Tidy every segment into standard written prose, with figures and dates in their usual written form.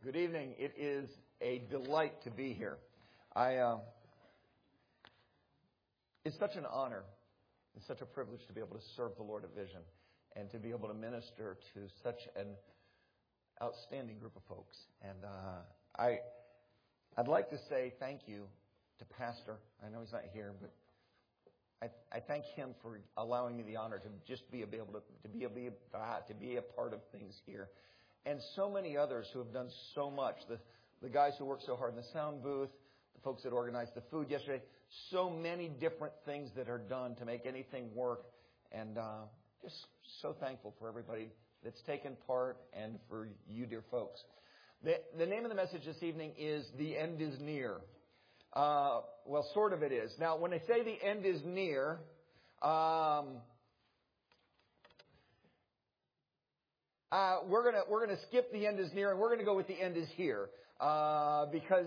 Good evening. It is a delight to be here. It's such an honor and such a privilege to be able to serve the Lord at Vision and to be able to minister to such an outstanding group of folks. And I'd like to say thank you to Pastor. I know he's not here, but I thank him for allowing me the honor to just be able to be a part of things here. And so many others who have done so much. The guys who work so hard in the sound booth, the folks that organized the food yesterday. So many different things that are done to make anything work. And just so thankful for everybody that's taken part and for you, dear folks. The name of the message this evening is The End is Near. Well, sort of it is. Now, when I say the end is near, we're gonna skip the end is near and we're gonna go with the end is here, because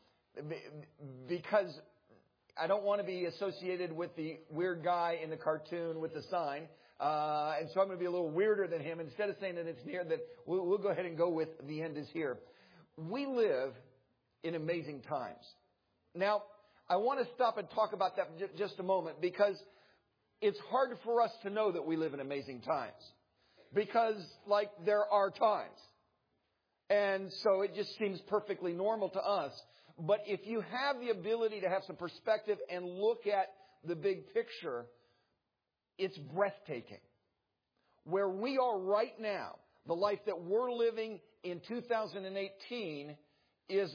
I don't want to be associated with the weird guy in the cartoon with the sign, and so I'm going to be a little weirder than him. Instead of saying that it's near, that we'll go ahead and go with the end is here. We live in amazing times. Now, I want to stop and talk about that for just a moment, because it's hard for us to know that we live in amazing times. Because, there are times. And so it just seems perfectly normal to us. But if you have the ability to have some perspective and look at the big picture, it's breathtaking. Where we are right now, the life that we're living in 2018 is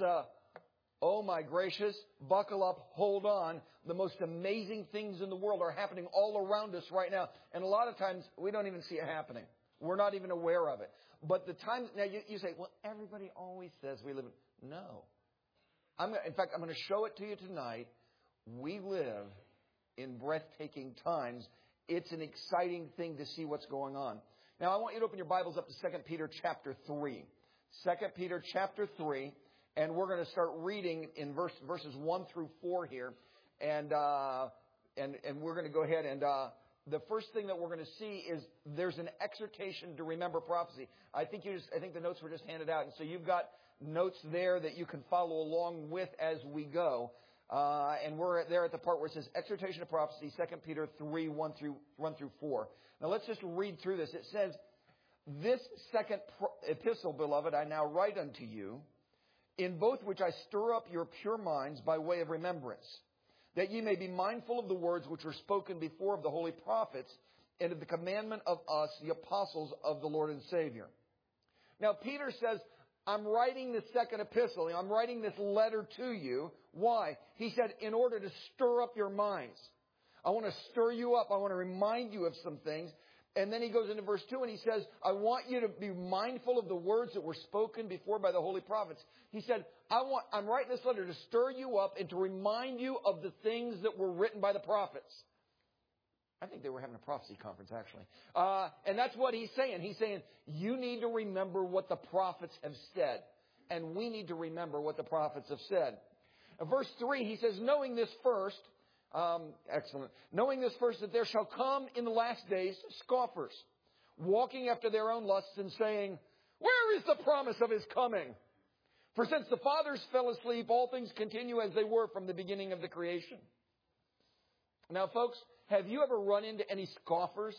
oh my gracious, buckle up, hold on. The most amazing things in the world are happening all around us right now. And a lot of times we don't even see it happening. We're not even aware of it. But the times, now you say, well, everybody always says we live in, no. In fact, I'm going to show it to you tonight. We live in breathtaking times. It's an exciting thing to see what's going on. Now, I want you to open your Bibles up to 2 Peter chapter 3. 2 Peter chapter 3. And we're going to start reading in verses 1 through 4 here. And we're going to go ahead and the first thing that we're going to see is there's an exhortation to remember prophecy. I think the notes were just handed out, and so you've got notes there that you can follow along with as we go. And we're there at the part where it says exhortation to prophecy, 2 Peter 3, 1 through 4. Now let's just read through this. It says, "This second epistle, beloved, I now write unto you, in both which I stir up your pure minds by way of remembrance, that ye may be mindful of the words which were spoken before of the holy prophets, and of the commandment of us, the apostles of the Lord and Savior." Now, Peter says, I'm writing this second epistle. I'm writing this letter to you. Why? He said, in order to stir up your minds. I want to stir you up. I want to remind you of some things. And then he goes into verse 2 and he says, I want you to be mindful of the words that were spoken before by the holy prophets. He said, I'm writing this letter to stir you up and to remind you of the things that were written by the prophets. I think they were having a prophecy conference, actually. And that's what he's saying. He's saying, you need to remember what the prophets have said. And we need to remember what the prophets have said. In verse 3, he says, knowing this first, knowing this first, that there shall come in the last days scoffers, walking after their own lusts and saying, where is the promise of his coming? For since the fathers fell asleep, all things continue as they were from the beginning of the creation. Now, folks, have you ever run into any scoffers?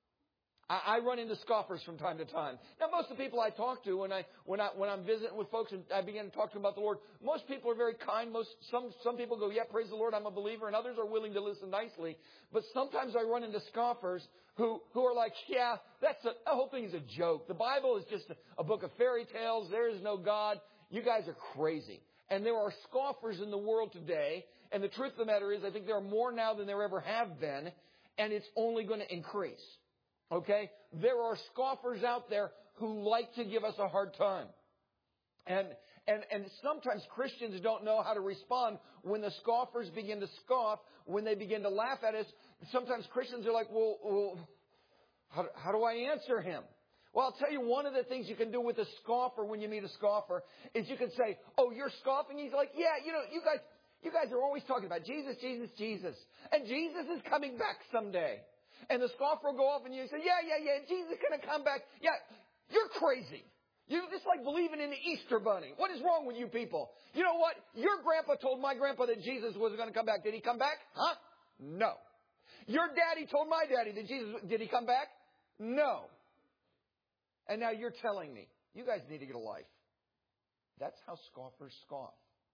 I run into scoffers from time to time. Now, most of the people I talk to when I'm visiting with folks and I begin to talk to them about the Lord, most people are very kind. Some people go, yeah, praise the Lord, I'm a believer, and others are willing to listen nicely. But sometimes I run into scoffers who are like, yeah, the whole thing is a joke. The Bible is just a book of fairy tales. There is no God. You guys are crazy. And there are scoffers in the world today. And the truth of the matter is, I think there are more now than there ever have been. And it's only going to increase. Okay? There are scoffers out there who like to give us a hard time. And sometimes Christians don't know how to respond when the scoffers begin to scoff, when they begin to laugh at us. Sometimes Christians are like, well, how do I answer him? Well, I'll tell you, one of the things you can do with a scoffer when you meet a scoffer is you can say, oh, you're scoffing? He's like, yeah, you guys are always talking about Jesus, Jesus, Jesus. And Jesus is coming back someday. And the scoffer will go off and you say, yeah, Jesus is going to come back. Yeah, you're crazy. You just like believing in the Easter bunny. What is wrong with you people? You know what? Your grandpa told my grandpa that Jesus was going to come back. Did he come back? Huh? No. Your daddy told my daddy that did he come back? No. And now you're telling me, you guys need to get a life. That's how scoffers scoff.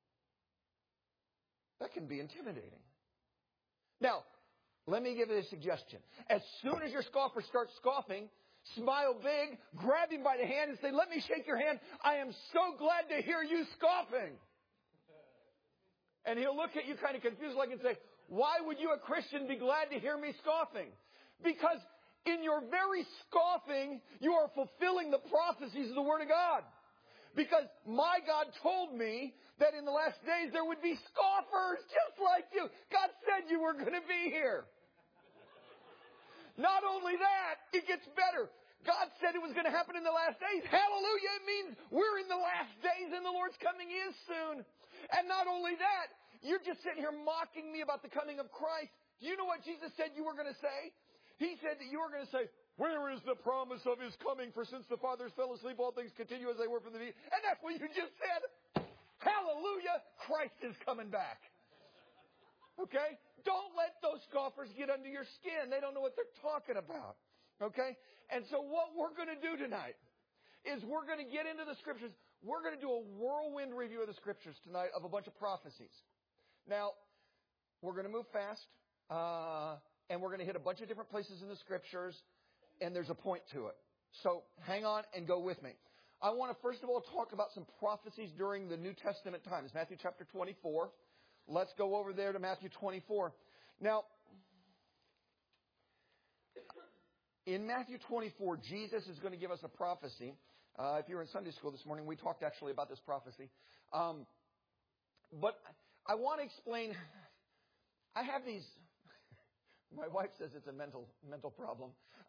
That can be intimidating. Now, let me give you a suggestion. As soon as your scoffer starts scoffing, smile big, grab him by the hand and say, let me shake your hand. I am so glad to hear you scoffing. And he'll look at you kind of confused like and say, why would you, a Christian, be glad to hear me scoffing? Because in your very scoffing, you are fulfilling the prophecies of the Word of God. Because my God told me that in the last days there would be scoffers just like you. God said you were going to be here. Not only that, it gets better. God said it was going to happen in the last days. Hallelujah. It means we're in the last days and the Lord's coming is soon. And not only that, you're just sitting here mocking me about the coming of Christ. Do you know what Jesus said you were going to say? He said that you were going to say, where is the promise of His coming? For since the fathers fell asleep, all things continue as they were from the beginning. And that's what you just said. Hallelujah. Christ is coming back. Okay? Don't let those scoffers get under your skin. They don't know what they're talking about. Okay? And so what we're going to do tonight is we're going to get into the Scriptures. We're going to do a whirlwind review of the Scriptures tonight of a bunch of prophecies. Now, we're going to move fast. And we're going to hit a bunch of different places in the Scriptures. And there's a point to it. So hang on and go with me. I want to first of all talk about some prophecies during the New Testament times. Matthew chapter 24. Let's go over there to Matthew 24. Now, in Matthew 24, Jesus is going to give us a prophecy. If you were in Sunday school this morning, we talked actually about this prophecy. But I want to explain. I have these. My wife says it's a mental problem.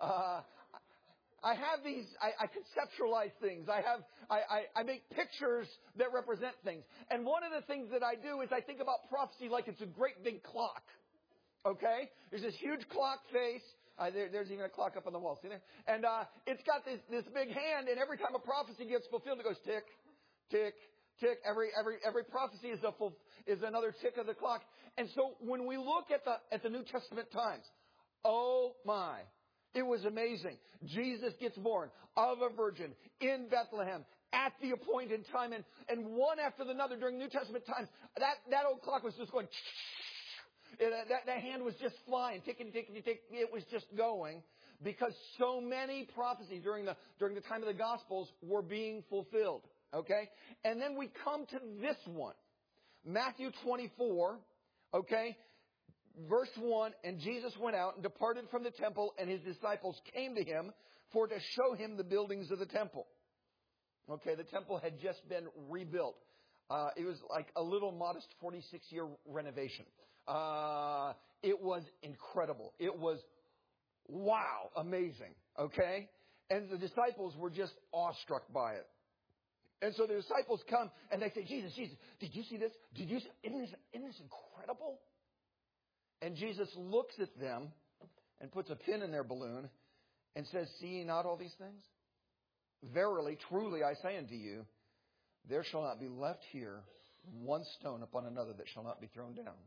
I have these. I conceptualize things. I make pictures that represent things. And one of the things that I do is I think about prophecy like it's a great big clock. Okay, there's this huge clock face. There's even a clock up on the wall. See there? And it's got this big hand. And every time a prophecy gets fulfilled, it goes tick, tick, tick. Every prophecy is another tick of the clock. And so when we look at the New Testament times, oh my, it was amazing. Jesus gets born of a virgin in Bethlehem at the appointed time, and one after another during New Testament times, that old clock was just going. That hand was just flying, ticking, ticking, ticking. It was just going because so many prophecies during the time of the Gospels were being fulfilled. Okay, and then we come to this one, Matthew 24. Okay, verse 1, and Jesus went out and departed from the temple, and His disciples came to Him for to show Him the buildings of the temple. Okay, the temple had just been rebuilt. It was like a little modest 46-year renovation. It was incredible. It was, wow, amazing. Okay, and the disciples were just awestruck by it. And so the disciples come and they say, Jesus, did you see this? Isn't this incredible? And Jesus looks at them and puts a pin in their balloon and says, see ye not all these things? Verily, truly, I say unto you, there shall not be left here one stone upon another that shall not be thrown down.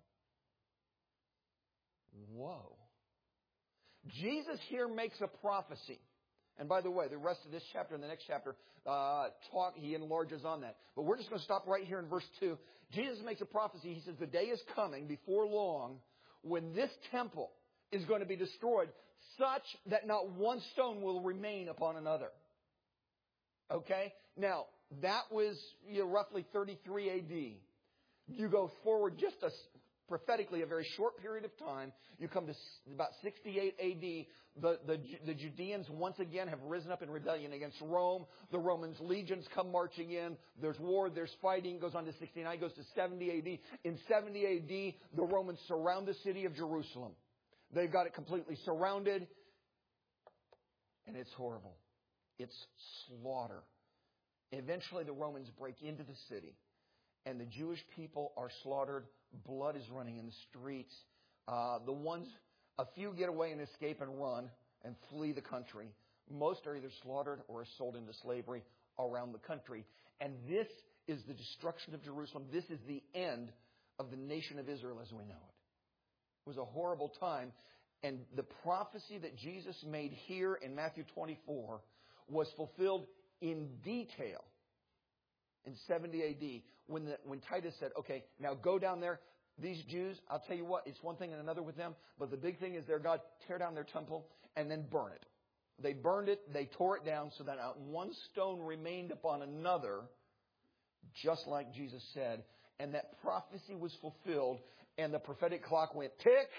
Whoa. Jesus here makes a prophecy. And by the way, the rest of this chapter and the next chapter, he enlarges on that. But we're just going to stop right here in verse 2. Jesus makes a prophecy. He says, the day is coming before long when this temple is going to be destroyed such that not one stone will remain upon another. Okay? Now, that was roughly 33 AD. You go forward just prophetically a very short period of time. You come to about 68 AD. The Judeans once again have risen up in rebellion against Rome. The Romans' legions come marching in. There's war. There's fighting. Goes on to 69. Goes to 70 AD. In 70 AD, the Romans surround the city of Jerusalem. They've got it completely surrounded. And it's horrible. It's slaughter. Eventually, the Romans break into the city. And the Jewish people are slaughtered. Blood is running in the streets. A few get away and escape and run and flee the country. Most are either slaughtered or are sold into slavery. around the country. And this is the destruction of Jerusalem. This is the end of the nation of Israel as we know it. It was a horrible time. And the prophecy that Jesus made here in Matthew 24 was fulfilled in detail in 70 A.D. when Titus said, okay, now go down there. These Jews, I'll tell you what, it's one thing and another with them. But the big thing is their God, tear down their temple and then burn it. They burned it. They tore it down so that not one stone remained upon another, just like Jesus said. And that prophecy was fulfilled. And the prophetic clock went tick.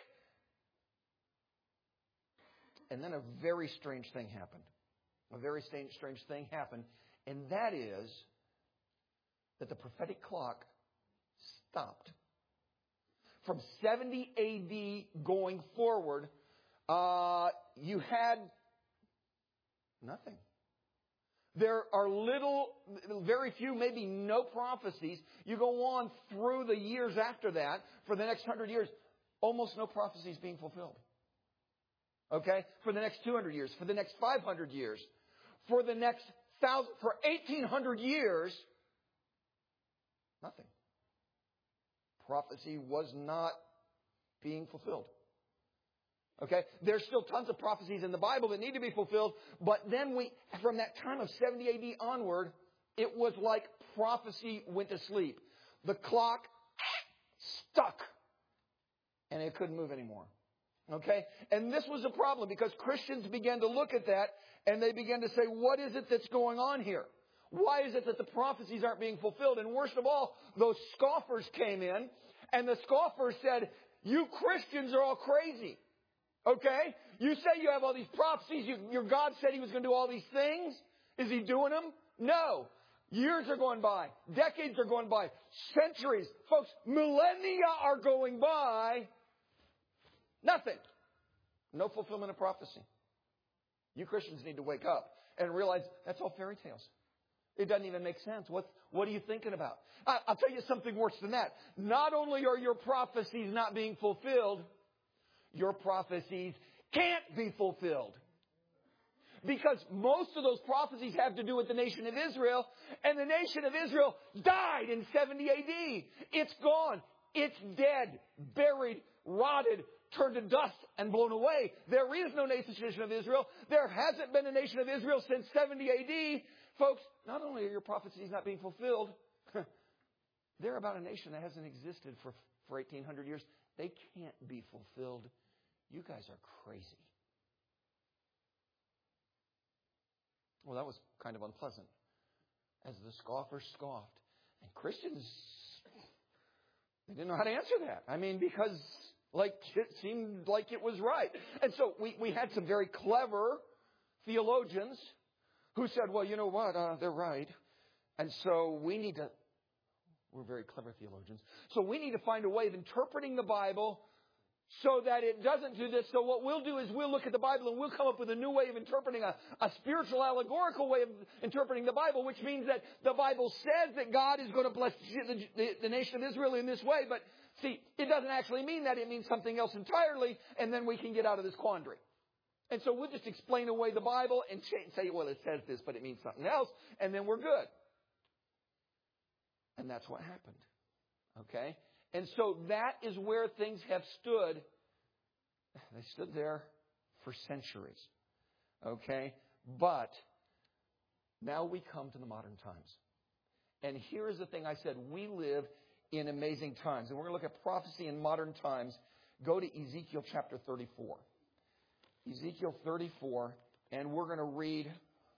And then a very strange thing happened. A very strange thing happened. And that is that the prophetic clock stopped. From 70 A.D. going forward, you had nothing. There are very few, maybe no prophecies. You go on through the years after that, for the next 100 years, almost no prophecies being fulfilled. Okay? For the next 200 years, for the next 500 years, for the next 1,800 years, nothing. Prophecy was not being fulfilled. Okay? There's still tons of prophecies in the Bible that need to be fulfilled, but then from that time of 70 A.D. onward, it was like prophecy went to sleep. The clock stuck, and it couldn't move anymore. Okay? And this was a problem because Christians began to look at that and they began to say, what is it that's going on here? Why is it that the prophecies aren't being fulfilled? And worst of all, those scoffers came in and the scoffers said, you Christians are all crazy. Okay? You say you have all these prophecies. Your God said He was going to do all these things. Is He doing them? No. Years are going by. Decades are going by. Centuries. Folks, millennia are going by. Nothing. No fulfillment of prophecy. You Christians need to wake up and realize that's all fairy tales. It doesn't even make sense. What are you thinking about? I'll tell you something worse than that. Not only are your prophecies not being fulfilled, your prophecies can't be fulfilled. Because most of those prophecies have to do with the nation of Israel, and the nation of Israel died in 70 A.D. It's gone. It's dead, buried, rotted, turned to dust and blown away. There is no nation of Israel. There hasn't been a nation of Israel since 70 A.D. Folks, not only are your prophecies not being fulfilled, they're about a nation that hasn't existed for 1,800 years. They can't be fulfilled. You guys are crazy. Well, that was kind of unpleasant as the scoffers scoffed. And Christians, they didn't know how to answer that. I mean, because it seemed like it was right. And so we had some very clever theologians who said, well, you know what? They're right. And so we're very clever theologians. So we need to find a way of interpreting the Bible so that it doesn't do this. So what we'll do is we'll look at the Bible and we'll come up with a new way of interpreting, a spiritual, allegorical way of interpreting the Bible, which means that the Bible says that God is going to bless the nation of Israel in this way. But see, it doesn't actually mean that. It means something else entirely, and then we can get out of this quandary. And so we'll just explain away the Bible and say, well, it says this, but it means something else, and then we're good. And that's what happened. Okay? And so that is where things have stood. They stood there for centuries. Okay? But now we come to the modern times. And here's the thing I said. We live in amazing times. And we're going to look at prophecy in modern times. Go to Ezekiel chapter 34. Ezekiel 34. And we're going to read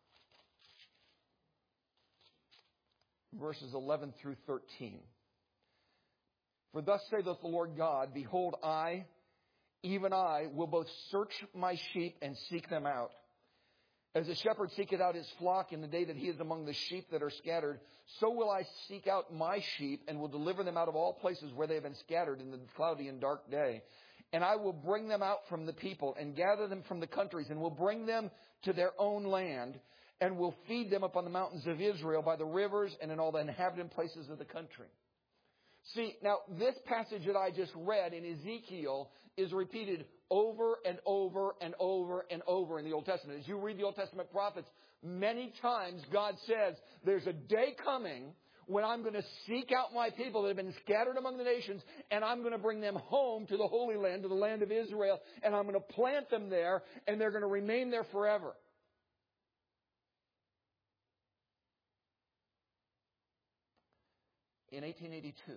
verses 11 through 13. For thus saith the Lord God, behold, I, even I, will both search my sheep and seek them out. As a shepherd seeketh out his flock in the day that he is among the sheep that are scattered, so will I seek out my sheep and will deliver them out of all places where they have been scattered in the cloudy and dark day. And I will bring them out from the people and gather them from the countries and will bring them to their own land and will feed them upon the mountains of Israel by the rivers and in all the inhabited places of the country. See, now this passage that I just read in Ezekiel is repeated over and over and over and over in the Old Testament. As you read the Old Testament prophets, Many times God says, there's a day coming when I'm going to seek out my people that have been scattered among the nations, and I'm going to bring them home to the Holy Land, to the land of Israel, and I'm going to plant them there, and they're going to remain there forever. In 1882,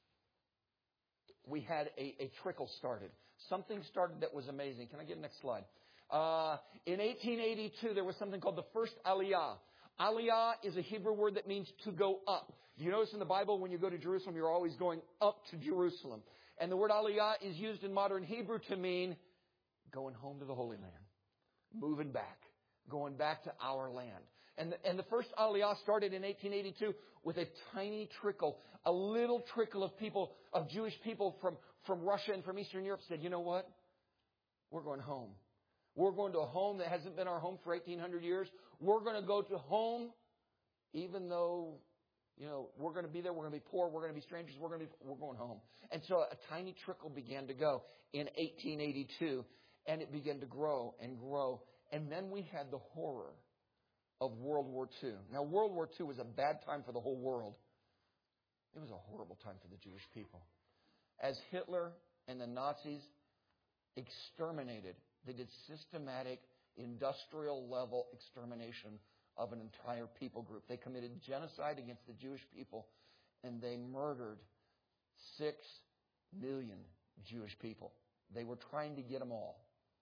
we had a trickle started. Something started that was amazing. Can I get the next slide? In 1882, there was something called the first Aliyah. Aliyah is a Hebrew word that means to go up. You notice in the Bible, when you go to Jerusalem, you're always going up to Jerusalem. And the word Aliyah is used in modern Hebrew to mean going home to the Holy Land, moving back, going back to our land. And the first Aliyah started in 1882 with a tiny trickle, a little trickle of people, of Jewish people from Russia and from Eastern Europe said, you know what? We're going home. We're going to a home that hasn't been our home for 1,800 years. We're going to go to home, even though, we're going to be there. We're going to be poor. We're going to be strangers. We're going home. And so a tiny trickle began to go in 1882, and it began to grow and grow. And then we had the horror of World War II. Now, World War II was a bad time for the whole world. It was a horrible time for the Jewish people. As Hitler and the Nazis exterminated, they did systematic, industrial level extermination of an entire people group. They committed genocide against the Jewish people, and they murdered 6 million Jewish people. They were trying to get them all.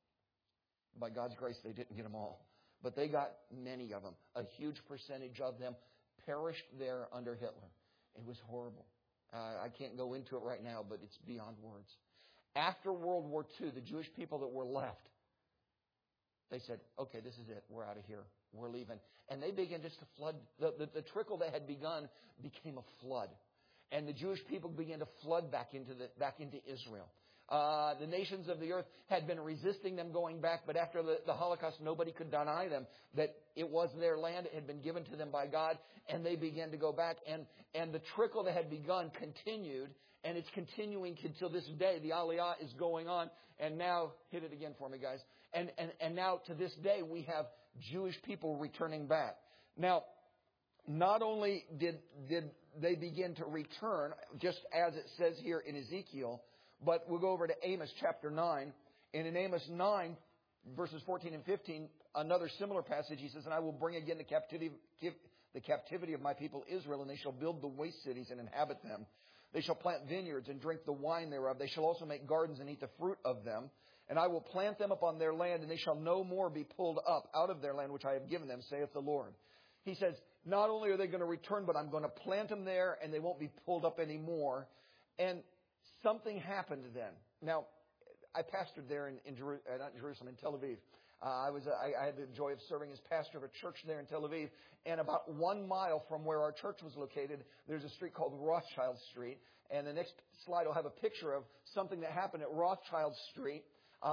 By God's grace, they didn't get them all. But they got many of them. A huge percentage of them perished there under Hitler. It was horrible. I can't go into it right now, but it's beyond words. After World War II, the Jewish people that were left, they said, okay, this is it. We're out of here. We're leaving. And they began just to flood. The trickle that had begun became a flood. And the Jewish people began to flood back into Israel. The nations of the earth had been resisting them going back, but after the Holocaust, nobody could deny them that it was their land. It had been given to them by God, and they began to go back. And the trickle that had begun continued, and it's continuing until this day. The Aliyah is going on, and now, hit it again for me, guys. And now, to this day, we have Jewish people returning back. Now, not only did they begin to return, just as it says here in Ezekiel, but we'll go over to Amos chapter 9. And in Amos 9, verses 14 and 15, another similar passage, he says, and I will bring again the captivity of my people Israel, and they shall build the waste cities and inhabit them. They shall plant vineyards and drink the wine thereof. They shall also make gardens and eat the fruit of them. And I will plant them upon their land, and they shall no more be pulled up out of their land which I have given them, saith the Lord. He says, not only are they going to return, but I'm going to plant them there, and they won't be pulled up anymore. And something happened then. Now, I pastored there not in Jerusalem, in Tel Aviv. I had the joy of serving as pastor of a church there in Tel Aviv. And about 1 mile from where our church was located, there's a street called Rothschild Street. And the next slide will have a picture of something that happened at Rothschild Street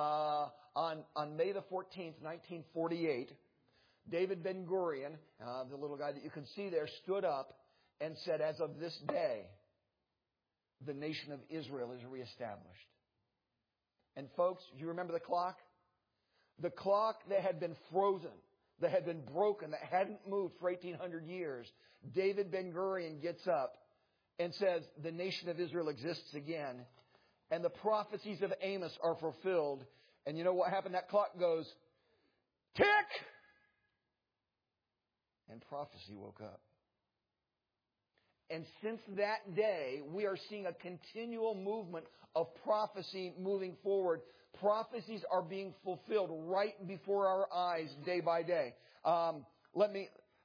on May the 14th, 1948. David Ben-Gurion, the little guy that you can see there, stood up and said, as of this day, the nation of Israel is reestablished. And folks, do you remember the clock? The clock that had been frozen, that had been broken, that hadn't moved for 1,800 years. David Ben-Gurion gets up and says, the nation of Israel exists again. And the prophecies of Amos are fulfilled. And you know what happened? That clock goes, tick! And prophecy woke up. And since that day, we are seeing a continual movement of prophecy moving forward. Prophecies are being fulfilled right before our eyes day by day. I think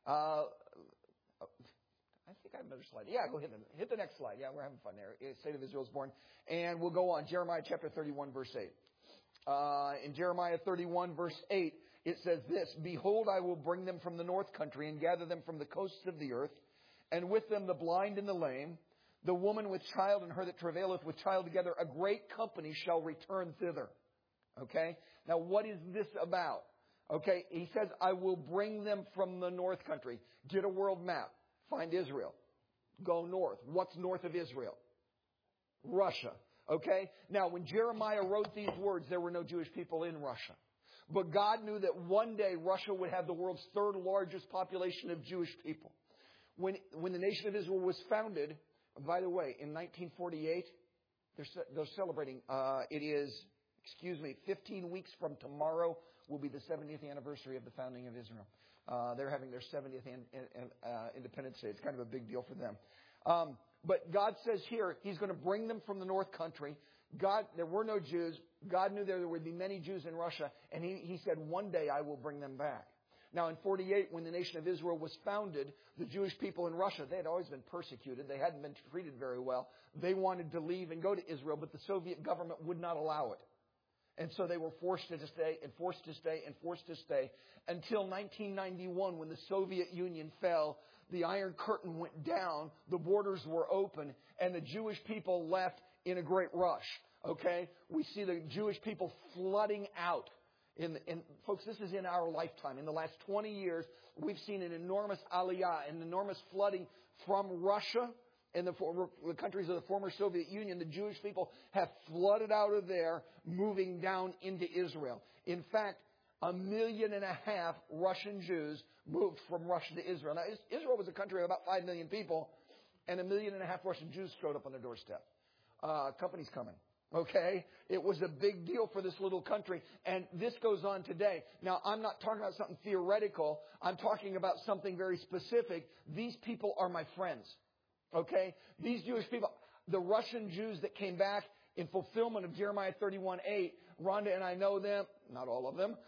I have another slide. Yeah, go hit the next slide. Yeah, we're having fun there. State of Israel is born. And we'll go on. Jeremiah chapter 31, verse 8. In Jeremiah 31, verse 8, it says this, behold, I will bring them from the north country and gather them from the coasts of the earth, and with them the blind and the lame, the woman with child and her that travaileth with child together, a great company shall return thither. Okay? Now, what is this about? Okay, he says, I will bring them from the north country. Get a world map. Find Israel. Go north. What's north of Israel? Russia. Okay? Now, when Jeremiah wrote these words, there were no Jewish people in Russia. But God knew that one day Russia would have the world's third largest population of Jewish people. When the nation of Israel was founded, by the way, in 1948, they're celebrating, 15 weeks from tomorrow will be the 70th anniversary of the founding of Israel. They're having their 70th Independence Day. It's kind of a big deal for them. But God says here, He's going to bring them from the North Country. There were no Jews. God knew there would be many Jews in Russia. And He said, one day I will bring them back. Now, in 48, when the nation of Israel was founded, the Jewish people in Russia, they had always been persecuted. They hadn't been treated very well. They wanted to leave and go to Israel, but the Soviet government would not allow it. And so they were forced to stay and forced to stay and forced to stay until 1991, when the Soviet Union fell. The Iron Curtain went down, the borders were open, and the Jewish people left in a great rush. Okay? We see the Jewish people flooding out. Folks, this is in our lifetime. In the last 20 years, we've seen an enormous aliyah, an enormous flooding from Russia and the countries of the former Soviet Union. The Jewish people have flooded out of there, moving down into Israel. In fact, 1.5 million Russian Jews moved from Russia to Israel. Now, Israel was a country of about 5 million people, and 1.5 million Russian Jews showed up on their doorstep. Company's coming. Okay? It was a big deal for this little country. And this goes on today. Now, I'm not talking about something theoretical. I'm talking about something very specific. These people are my friends. Okay? These Jewish people, the Russian Jews that came back in fulfillment of Jeremiah 31:8, Rhonda and I know them, not all of them,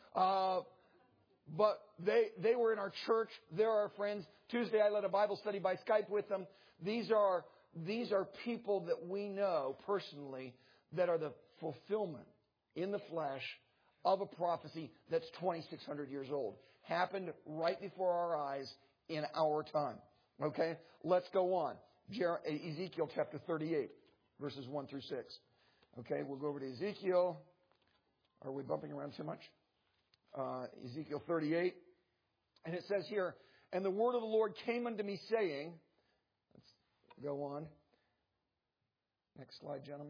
but they were in our church. They're our friends. Tuesday I led a Bible study by Skype with them. These are people that we know personally that are the fulfillment in the flesh of a prophecy that's 2,600 years old. Happened right before our eyes in our time. Okay? Let's go on. Ezekiel chapter 38, verses 1 through 6. Okay, we'll go over to Ezekiel. Are we bumping around too much? Ezekiel 38. And it says here, and the word of the Lord came unto me saying, let's go on. Next slide, gentlemen.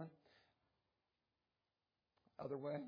Other way.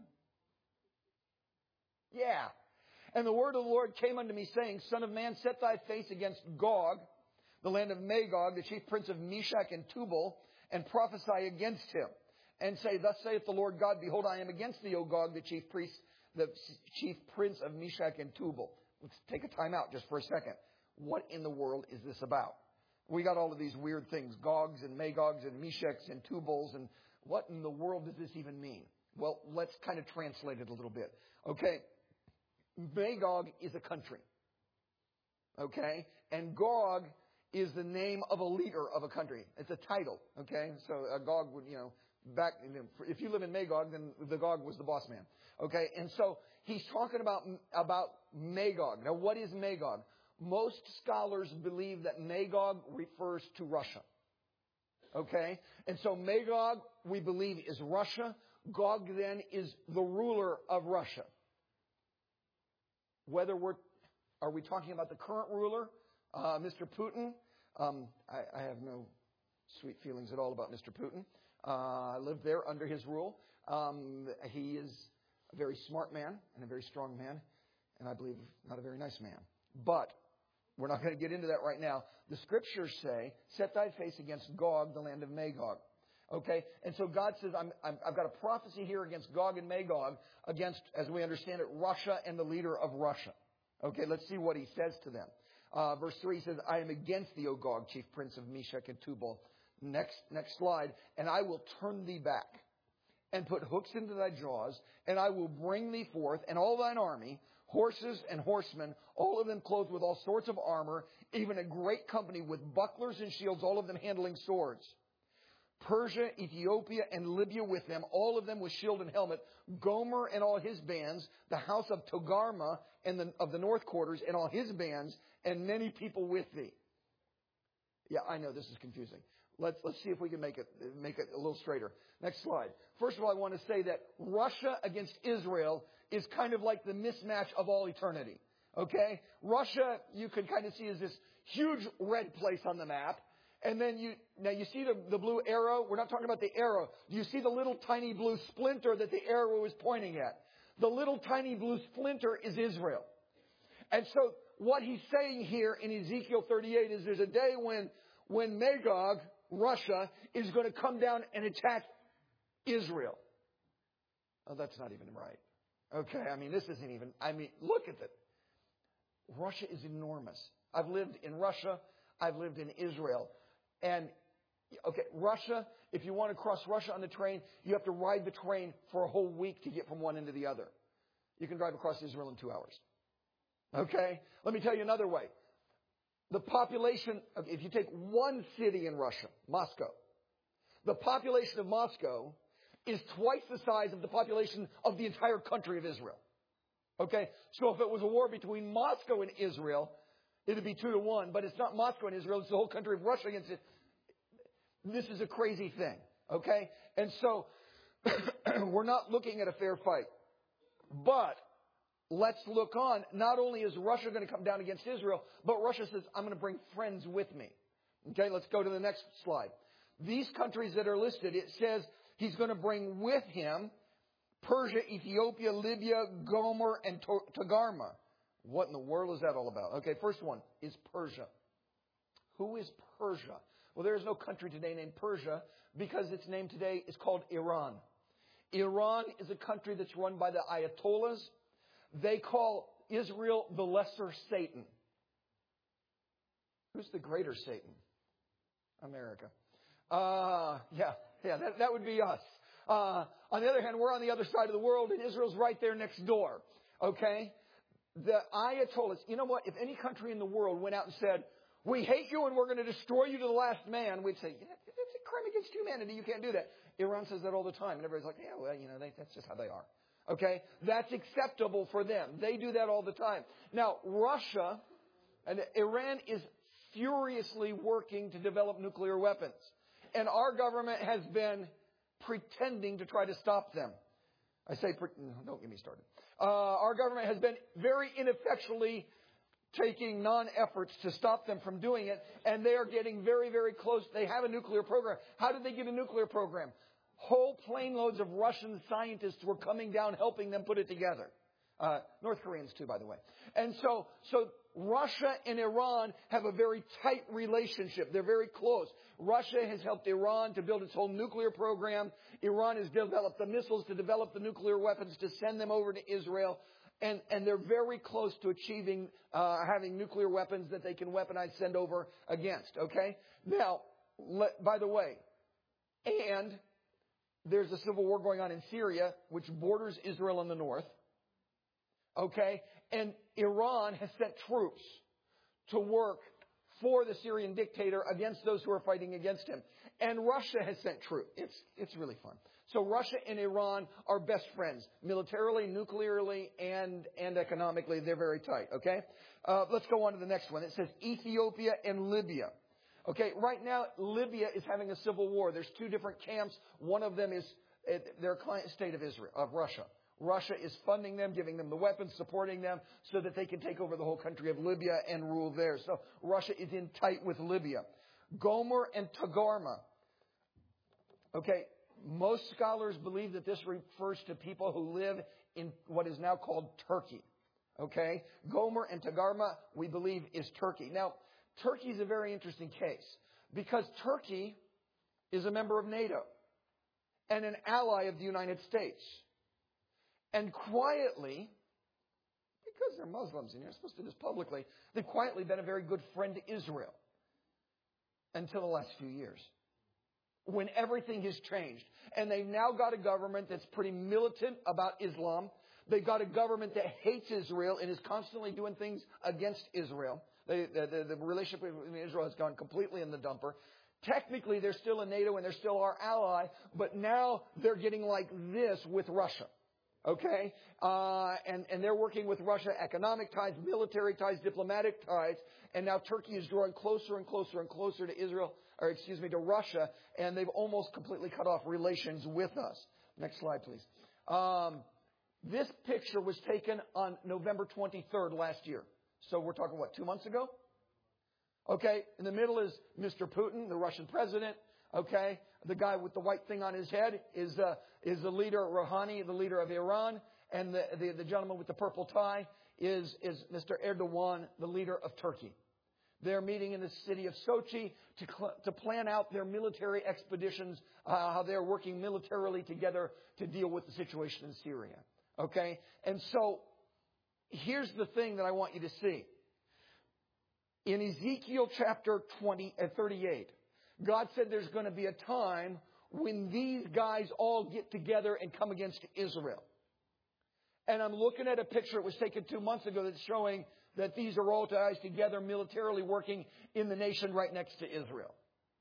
Yeah. And the word of the Lord came unto me saying, Son of man, set thy face against Gog, the land of Magog, the chief prince of Meshach and Tubal, and prophesy against him. And say, Thus saith the Lord God, Behold, I am against thee, O Gog, the chief prince of Meshach and Tubal. Let's take a time out just for a second. What in the world is this about? We got all of these weird things, Gogs and Magogs and Meshachs and Tubals, and what in the world does this even mean? Well, let's kind of translate it a little bit. Okay, Magog is a country. Okay, and Gog is the name of a leader of a country. It's a title. Okay, so a Gog would, if you live in Magog, then the Gog was the boss man. Okay, and so he's talking about Magog. Now, what is Magog? Most scholars believe that Magog refers to Russia. Okay, and so Magog, we believe, is Russia. Gog then is the ruler of Russia. Are we talking about the current ruler, Mr. Putin? I have no sweet feelings at all about Mr. Putin. I lived there under his rule. He is a very smart man and a very strong man, and I believe not a very nice man. But we're not going to get into that right now. The scriptures say, set thy face against Gog, the land of Magog. Okay? And so God says, I've got a prophecy here against Gog and Magog, against, as we understand it, Russia and the leader of Russia. Okay, let's see what he says to them. Verse 3 says, I am against thee, O Gog, chief prince of Meshach and Tubal. Next slide. And I will turn thee back and put hooks into thy jaws, and I will bring thee forth, and all thine army, horses and horsemen, all of them clothed with all sorts of armor, even a great company with bucklers and shields, all of them handling swords. Persia, Ethiopia, and Libya with them, all of them with shield and helmet. Gomer and all his bands, the house of Togarmah and of the north quarters and all his bands, and many people with thee. Yeah, I know this is confusing. Let's see if we can make it a little straighter. Next slide. First of all, I want to say that Russia against Israel is kind of like the mismatch of all eternity. Okay? Russia, you can kind of see as this huge red place on the map. And then you see the blue arrow. We're not talking about the arrow. You see the little tiny blue splinter that the arrow is pointing at. The little tiny blue splinter is Israel. And so what he's saying here in Ezekiel 38 is there's a day when Magog, Russia, is going to come down and attack Israel. Oh, that's not even right. Okay, this isn't even, look at it. Russia is enormous. I've lived in Russia. I've lived in Israel. And, okay, Russia, if you want to cross Russia on the train, you have to ride the train for a whole week to get from one end to the other. You can drive across Israel in 2 hours. Okay? Let me tell you another way. The population, if you take one city in Russia, Moscow, the population of Moscow is twice the size of the population of the entire country of Israel. Okay? So if it was a war between Moscow and Israel, it would be 2-1, but it's not Moscow and Israel, it's the whole country of Russia against it. This is a crazy thing. Okay? And so, we're not looking at a fair fight. But, let's look on. Not only is Russia going to come down against Israel, but Russia says, I'm going to bring friends with me. Okay, let's go to the next slide. These countries that are listed, it says he's going to bring with him Persia, Ethiopia, Libya, Gomer, and Togarmah. What in the world is that all about? Okay, first one is Persia. Who is Persia? Well, there is no country today named Persia because its name today is called Iran. Iran is a country that's run by the Ayatollahs. They call Israel the lesser Satan. Who's the greater Satan? America. That would be us. On the other hand, we're on the other side of the world and Israel's right there next door. Okay? The Ayatollahs, you know what? If any country in the world went out and said, we hate you and we're going to destroy you to the last man, we'd say, that's a crime against humanity. You can't do that. Iran says that all the time. And everybody's like, yeah, well, that's just how they are. Okay? That's acceptable for them. They do that all the time. Now, Russia and Iran is furiously working to develop nuclear weapons. And our government has been pretending to try to stop them. I say, don't get me started. Our government has been very ineffectually taking non-efforts to stop them from doing it. And they are getting very, very close. They have a nuclear program. How did they get a nuclear program? Whole plane loads of Russian scientists were coming down helping them put it together. North Koreans too, by the way. And so Russia and Iran have a very tight relationship. They're very close. Russia has helped Iran to build its whole nuclear program. Iran has developed the missiles to develop the nuclear weapons to send them over to Israel. And they're very close to achieving, having nuclear weapons that they can weaponize, send over against. Okay? Now, by the way, and there's a civil war going on in Syria, which borders Israel in the north. Okay? And Iran has sent troops to work for the Syrian dictator against those who are fighting against him. And Russia has sent troops. It's really fun. So Russia and Iran are best friends. Militarily, nuclearly, and economically, they're very tight. Okay? Let's go on to the next one. It says Ethiopia and Libya. Okay, right now, Libya is having a civil war. There's two different camps. One of them is, they're a client state of Israel, of Russia. Russia is funding them, giving them the weapons, supporting them so that they can take over the whole country of Libya and rule there. So Russia is in tight with Libya. Gomer and Togarmah. Okay, most scholars believe that this refers to people who live in what is now called Turkey. Okay, Gomer and Togarmah, we believe, is Turkey. Now, Turkey is a very interesting case because Turkey is a member of NATO and an ally of the United States. And quietly, because they're Muslims and you're supposed to do this publicly, they've quietly been a very good friend to Israel until the last few years, when everything has changed. And they've now got a government that's pretty militant about Islam. They've got a government that hates Israel and is constantly doing things against Israel. The relationship with Israel has gone completely in the dumper. Technically, they're still in NATO and they're still our ally, but now they're getting like this with Russia. Okay? And they're working with Russia, economic ties, military ties, diplomatic ties, and now Turkey is drawing closer and closer and closer to to Russia, and they've almost completely cut off relations with us. Next slide, please. This picture was taken on November 23rd last year. So we're talking, 2 months ago? Okay, in the middle is Mr. Putin, the Russian president. Okay, the guy with the white thing on his head is the leader, Rouhani, the leader of Iran. And the gentleman with the purple tie is Mr. Erdogan, the leader of Turkey. They're meeting in the city of Sochi to plan out their military expeditions, how they're working militarily together to deal with the situation in Syria. Okay? And so, here's the thing that I want you to see. In Ezekiel chapter 38, God said there's going to be a time when these guys all get together and come against Israel. And I'm looking at a picture that was taken 2 months ago that's showing that these are all guys together militarily working in the nation right next to Israel.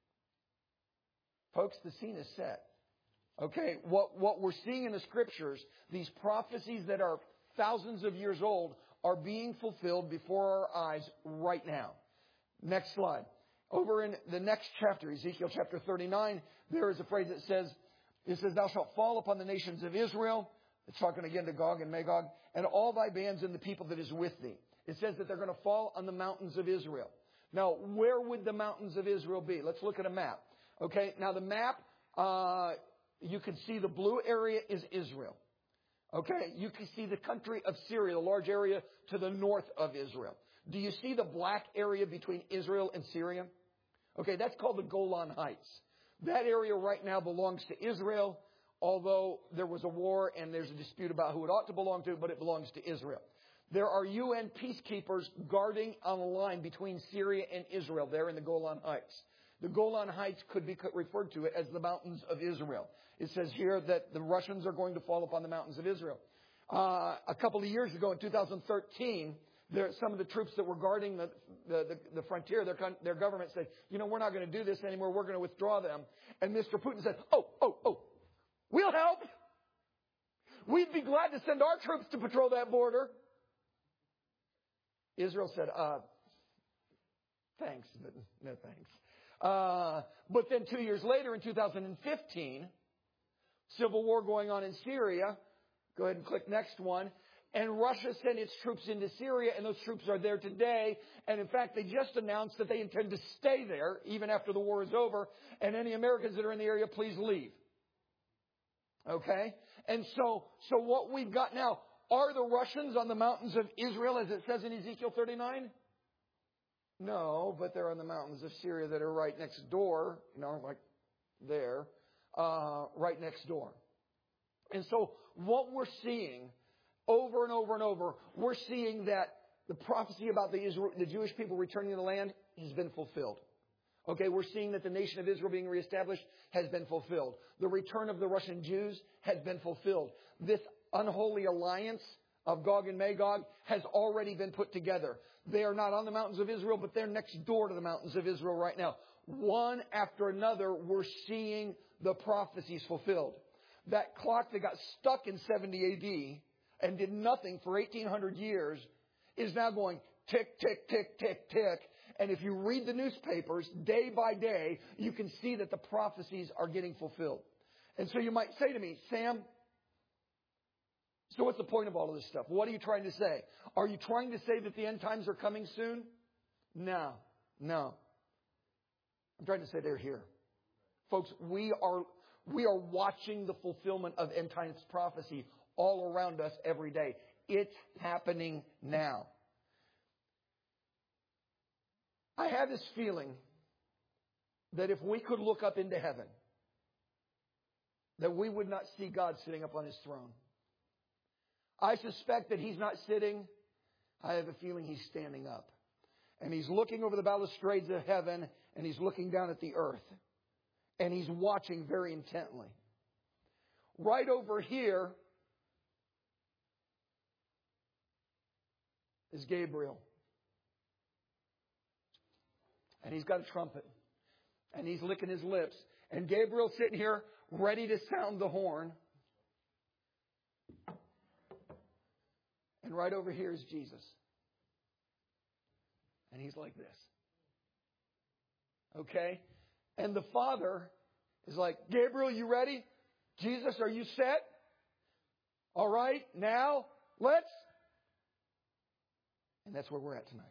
Folks, the scene is set. Okay, what we're seeing in the scriptures, these prophecies that are thousands of years old, are being fulfilled before our eyes right now. Next slide. Over in the next chapter, Ezekiel chapter 39, there is a phrase that says, thou shalt fall upon the nations of Israel. It's talking again to Gog and Magog, and all thy bands and the people that is with thee. It says that they're going to fall on the mountains of Israel. Now, where would the mountains of Israel be? Let's look at a map. Okay, now the map, you can see the blue area is Israel. Okay, you can see the country of Syria, the large area to the north of Israel. Do you see the black area between Israel and Syria? Okay, that's called the Golan Heights. That area right now belongs to Israel, although there was a war and there's a dispute about who it ought to belong to, but it belongs to Israel. There are UN peacekeepers guarding on a line between Syria and Israel there in the Golan Heights. The Golan Heights could be referred to as the mountains of Israel. It says here that the Russians are going to fall upon the mountains of Israel. A couple of years ago, in 2013, some of the troops that were guarding the frontier, their government said, we're not going to do this anymore. We're going to withdraw them. And Mr. Putin said, we'll help. We'd be glad to send our troops to patrol that border. Israel said, thanks, but no thanks. But then 2 years later, in 2015, civil war going on in Syria. Go ahead and click next one. And Russia sent its troops into Syria, and those troops are there today. And in fact, they just announced that they intend to stay there even after the war is over. And any Americans that are in the area, please leave. Okay? And so what we've got now, are the Russians on the mountains of Israel, as it says in Ezekiel 39? No, but they're on the mountains of Syria that are right next door, like there, right next door. And so what we're seeing over and over and over, we're seeing that the prophecy about the Jewish people returning to the land has been fulfilled. Okay, we're seeing that the nation of Israel being reestablished has been fulfilled. The return of the Russian Jews has been fulfilled. This unholy alliance of Gog and Magog has already been put together. They are not on the mountains of Israel, but they're next door to the mountains of Israel right now. One after another, we're seeing the prophecies fulfilled. That clock that got stuck in 70 AD and did nothing for 1,800 years is now going tick, tick, tick, tick, tick. And if you read the newspapers day by day, you can see that the prophecies are getting fulfilled. And so you might say to me, Sam, so what's the point of all of this stuff? What are you trying to say? Are you trying to say that the end times are coming soon? No. I'm trying to say they're here. Folks, we are watching the fulfillment of end times prophecy all around us every day. It's happening now. I have this feeling that if we could look up into heaven, that we would not see God sitting up on His throne. I suspect that He's not sitting. I have a feeling He's standing up. And He's looking over the balustrades of heaven, and He's looking down at the earth. And He's watching very intently. Right over here is Gabriel. And he's got a trumpet. And he's licking his lips. And Gabriel's sitting here ready to sound the horn. And right over here is Jesus. And He's like this. Okay? And the Father is like, Gabriel, you ready? Jesus, are you set? All right, now, let's. And that's where we're at tonight.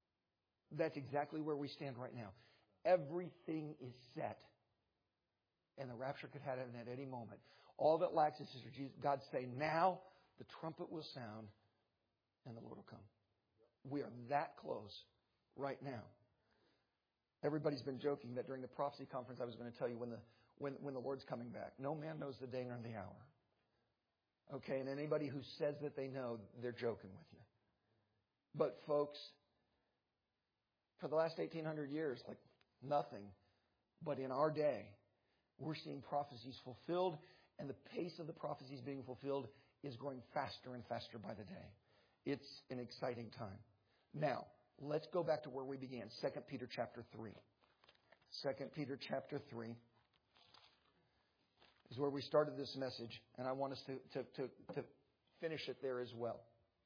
That's exactly where we stand right now. Everything is set. And the rapture could happen at any moment. All that lacks is God saying, now the trumpet will sound and the Lord will come. We are that close right now. Everybody's been joking that during the prophecy conference I was going to tell you when the Lord's coming back. No man knows the day nor the hour. Okay, and anybody who says that they know, they're joking with you. But folks, for the last 1,800 years, like nothing. But in our day, we're seeing prophecies fulfilled, and the pace of the prophecies being fulfilled is growing faster and faster by the day. It's an exciting time. Now, let's go back to where we began, 2 Peter chapter 3. 2 Peter chapter 3 is where we started this message, and I want us to finish it there as well.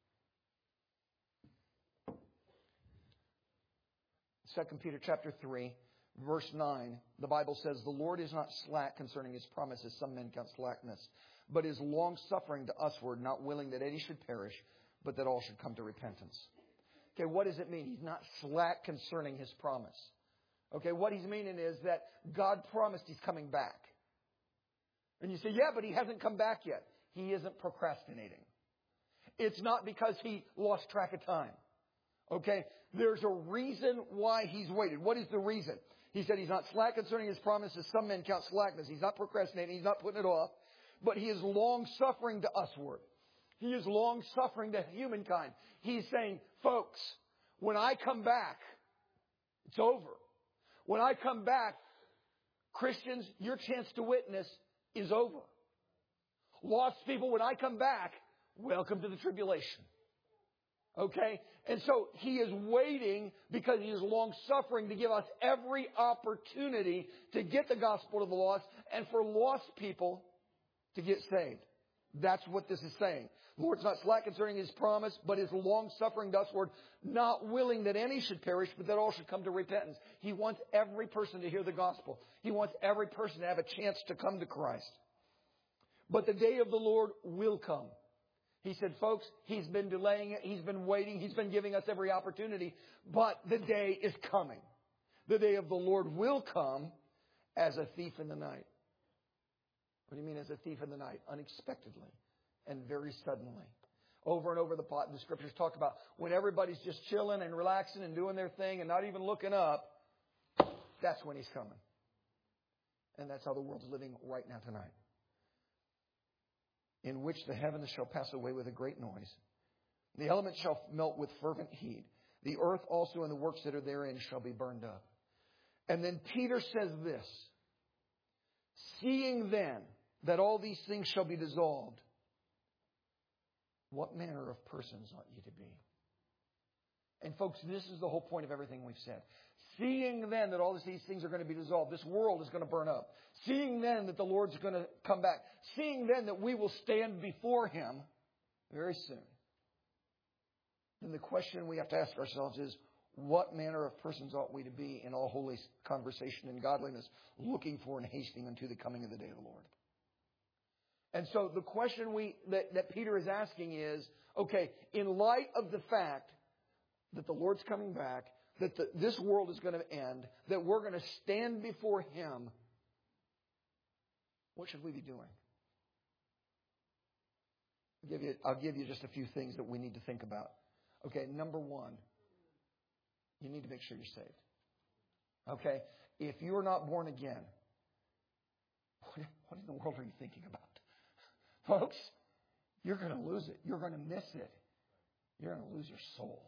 2 Peter chapter 3, verse 9, the Bible says, the Lord is not slack concerning His promises, some men count slackness, but is long-suffering to usward, not willing that any should perish, but that all should come to repentance. Okay, what does it mean? He's not slack concerning His promise. Okay, what He's meaning is that God promised He's coming back. And you say, yeah, but He hasn't come back yet. He isn't procrastinating. It's not because He lost track of time. Okay, there's a reason why He's waited. What is the reason? He said He's not slack concerning His promises. Some men count slackness. He's not procrastinating. He's not putting it off. But He is long-suffering to usward. He is long-suffering to humankind. He's saying, folks, when I come back, it's over. When I come back, Christians, your chance to witness is over. Lost people, when I come back, welcome to the tribulation. Okay? And so He is waiting because He is long-suffering to give us every opportunity to get the gospel to the lost and for lost people to get saved. That's what this is saying. The Lord's not slack concerning His promise, but is long-suffering to usward, not willing that any should perish, but that all should come to repentance. He wants every person to hear the gospel. He wants every person to have a chance to come to Christ. But the day of the Lord will come. He said, folks, He's been delaying it. He's been waiting. He's been giving us every opportunity. But the day is coming. The day of the Lord will come as a thief in the night. What do you mean as a thief in the night? Unexpectedly and very suddenly. Over and over the scriptures talk about when everybody's just chilling and relaxing and doing their thing and not even looking up, that's when He's coming. And that's how the world's living right now tonight. In which the heavens shall pass away with a great noise. The elements shall melt with fervent heat. The earth also and the works that are therein shall be burned up. And then Peter says this, seeing then that all these things shall be dissolved, what manner of persons ought ye to be? And folks, this is the whole point of everything we've said. Seeing then that all these things are going to be dissolved, this world is going to burn up. Seeing then that the Lord's going to come back. Seeing then that we will stand before Him very soon. Then the question we have to ask ourselves is, what manner of persons ought we to be in all holy conversation and godliness, looking for and hastening unto the coming of the day of the Lord? And so the question that Peter is asking is, okay, in light of the fact that the Lord's coming back, that this world is going to end, that we're going to stand before Him, what should we be doing? I'll give you just a few things that we need to think about. Okay, number one, you need to make sure you're saved. Okay, if you're not born again, what in the world are you thinking about? Folks, you're going to lose it. You're going to miss it. You're going to lose your soul.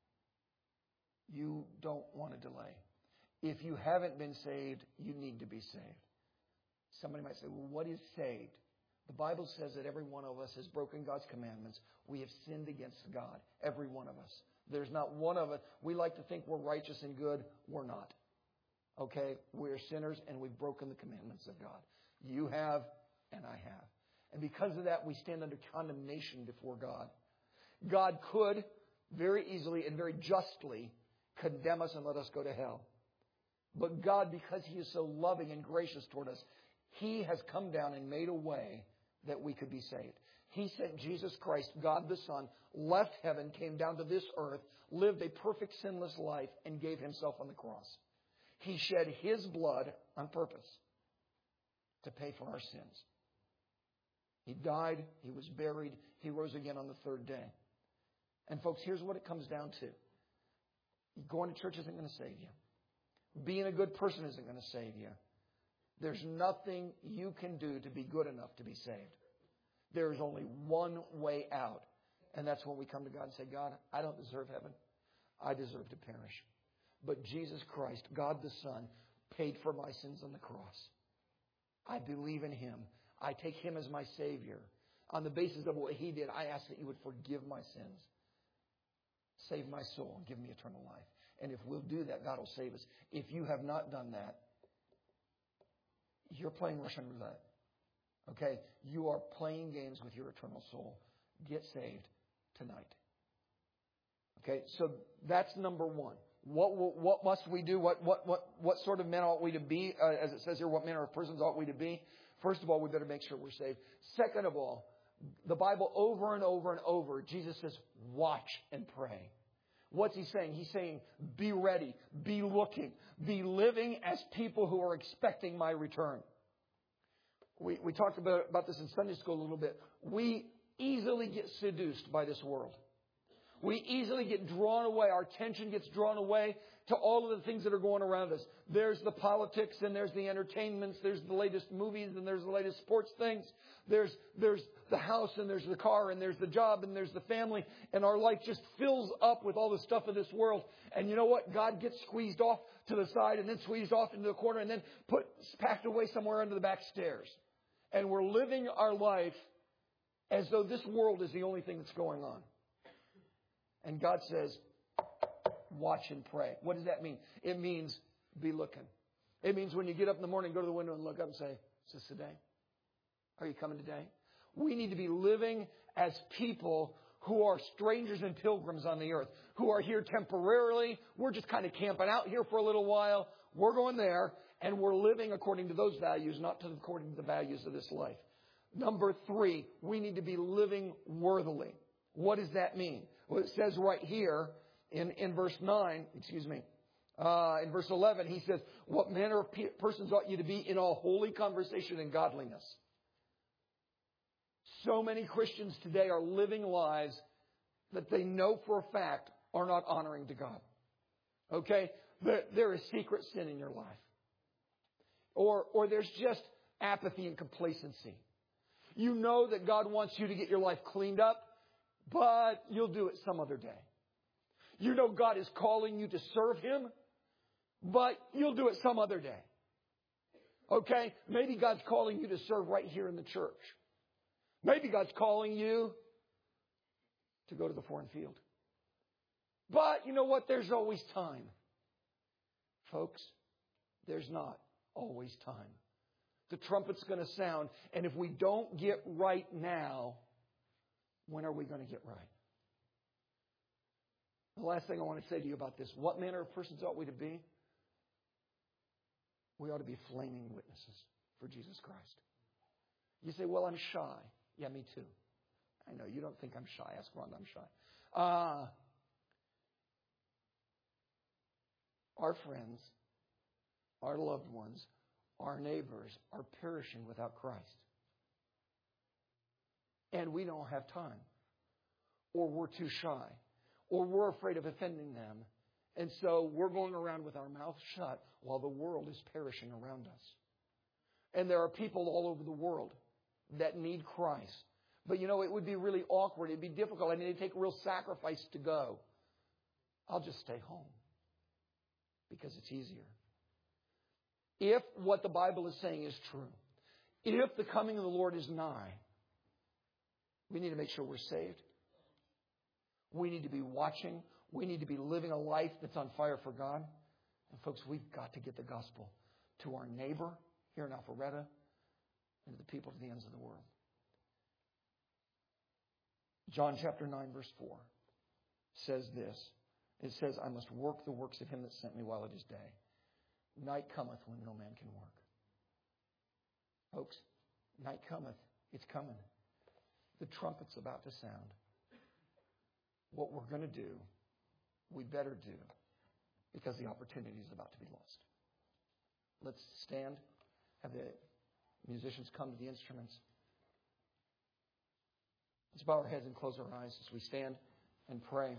You don't want to delay. If you haven't been saved, you need to be saved. Somebody might say, well, what is saved? The Bible says that every one of us has broken God's commandments. We have sinned against God. Every one of us. There's not one of us. We like to think we're righteous and good. We're not. Okay? We're sinners and we've broken the commandments of God. You have and I have. And because of that, we stand under condemnation before God. God could very easily and very justly condemn us and let us go to hell. But God, because He is so loving and gracious toward us, He has come down and made a way that we could be saved. He sent Jesus Christ, God the Son, left heaven, came down to this earth, lived a perfect sinless life, and gave Himself on the cross. He shed His blood on purpose. to pay for our sins. He died. He was buried. He rose again on the third day. And folks, here's what it comes down to. Going to church isn't going to save you. Being a good person isn't going to save you. There's nothing you can do to be good enough to be saved. There is only one way out. And that's when we come to God and say, God, I don't deserve heaven. I deserve to perish. But Jesus Christ, God the Son, paid for my sins on the cross. I believe in Him. I take Him as my Savior. On the basis of what He did, I ask that You would forgive my sins. Save my soul and give me eternal life. And if we'll do that, God will save us. If you have not done that, you're playing Russian roulette. Okay? You are playing games with your eternal soul. Get saved tonight. Okay? So that's number one. What must we do? What sort of men ought we to be? As it says here, what manner of persons ought we to be? First of all, we better make sure we're saved. Second of all, the Bible over and over and over, Jesus says, watch and pray. What's He saying? He's saying, be ready, be looking, be living as people who are expecting my return. We talked about this in Sunday school a little bit. We easily get seduced by this world. We easily get drawn away. Our attention gets drawn away to all of the things that are going around us. There's the politics and there's the entertainments. There's the latest movies and there's the latest sports things. There's the house and there's the car and there's the job and there's the family. And our life just fills up with all the stuff of this world. And you know what? God gets squeezed off to the side and then squeezed off into the corner and then packed away somewhere under the back stairs. And we're living our life as though this world is the only thing that's going on. And God says, watch and pray. What does that mean? It means be looking. It means when you get up in the morning, go to the window and look up and say, is this today? Are you coming today? We need to be living as people who are strangers and pilgrims on the earth, who are here temporarily. We're just kind of camping out here for a little while. We're going there, and we're living according to those values, not according to the values of this life. Number 3, we need to be living worthily. What does that mean? Well, it says right here in verse 9, in verse 11, he says, what manner of persons ought you to be in all holy conversation and godliness? So many Christians today are living lives that they know for a fact are not honoring to God. Okay? There is secret sin in your life. Or there's just apathy and complacency. You know that God wants you to get your life cleaned up, but you'll do it some other day. You know God is calling you to serve Him, but you'll do it some other day. Okay? Maybe God's calling you to serve right here in the church. Maybe God's calling you to go to the foreign field. But you know what? There's always time. Folks, there's not always time. The trumpet's going to sound, and if we don't get right now, when are we going to get right? The last thing I want to say to you about this, what manner of persons ought we to be? We ought to be flaming witnesses for Jesus Christ. You say, well, I'm shy. Yeah, me too. I know, you don't think I'm shy. Ask Rhonda, I'm shy. Our friends, our loved ones, our neighbors are perishing without Christ. And we don't have time. Or we're too shy. Or we're afraid of offending them. And so we're going around with our mouth shut while the world is perishing around us. And there are people all over the world that need Christ. But you know, it would be really awkward. It'd be difficult. I mean, it'd take real sacrifice to go. I'll just stay home. Because it's easier. If what the Bible is saying is true, if the coming of the Lord is nigh, we need to make sure we're saved. We need to be watching. We need to be living a life that's on fire for God. And folks, we've got to get the gospel to our neighbor here in Alpharetta and to the people to the ends of the world. John chapter 9 verse 4 says this. It says, I must work the works of Him that sent me while it is day. Night cometh when no man can work. Folks, night cometh. It's coming. The trumpet's about to sound. What we're going to do, we better do, because the opportunity is about to be lost. Let's stand, have the Musicians, come to the instruments. Let's bow our heads and close our eyes as we stand and pray.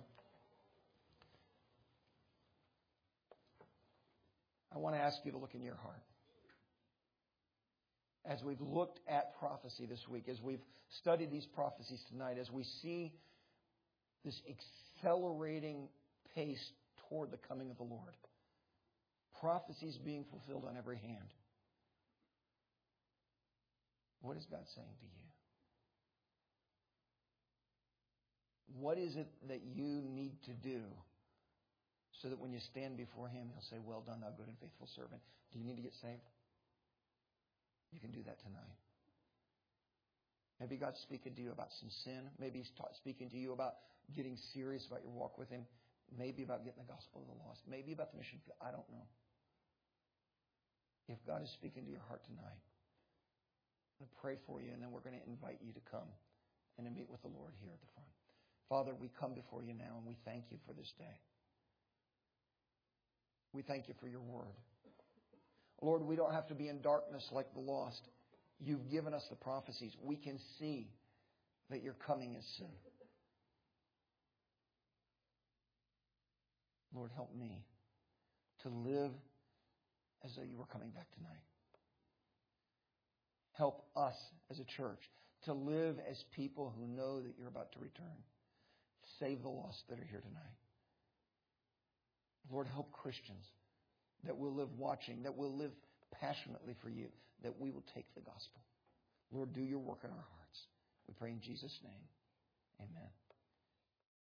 I want to ask you to look in your heart. As we've looked at prophecy this week, as we've studied these prophecies tonight, as we see this accelerating pace toward the coming of the Lord, prophecies being fulfilled on every hand, what is God saying to you? What is it that you need to do so that when you stand before Him, He'll say, "Well done, thou good and faithful servant"? Do you need to get saved? You can do that tonight. Maybe God's speaking to you about some sin. Maybe He's speaking to you about getting serious about your walk with Him. Maybe about getting the gospel to the lost. Maybe about the mission field. I don't know. If God is speaking to your heart tonight, I'm going to pray for you, and then we're going to invite you to come and to meet with the Lord here at the front. Father, we come before you now, and we thank you for this day. We thank you for your word. Lord, we don't have to be in darkness like the lost. You've given us the prophecies. We can see that your coming is soon. Lord, help me to live as though you were coming back tonight. Help us as a church to live as people who know that you're about to return. Save the lost that are here tonight. Lord, help Christians that will live watching, that will live passionately for you, that we will take the gospel. Lord, do your work in our hearts. We pray in Jesus' name. Amen.